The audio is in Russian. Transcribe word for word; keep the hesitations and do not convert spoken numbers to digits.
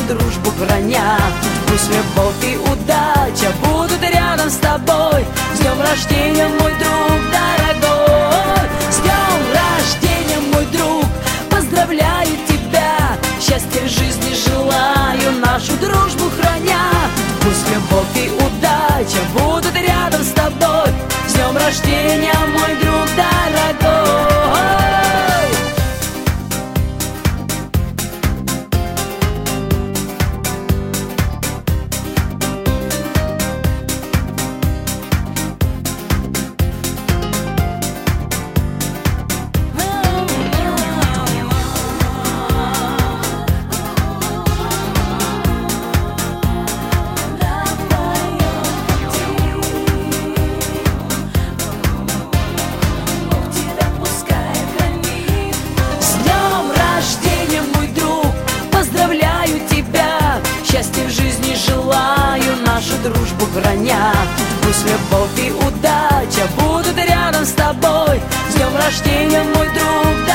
дружбу храня. Пусть любовь и удача будут рядом с тобой. С днем рождения, мой друг дорогой! С днем рождения, мой друг! Поздравляю тебя! Счастья в жизни желаю, нашу дружбу храня. Пусть любовь и удача будут рядом с тобой. С днем рождения, мой друг дорогой! Счастья в жизни желаю, нашу дружбу храня. Пусть любовь и удача будут рядом с тобой. С днем рождения, мой друг!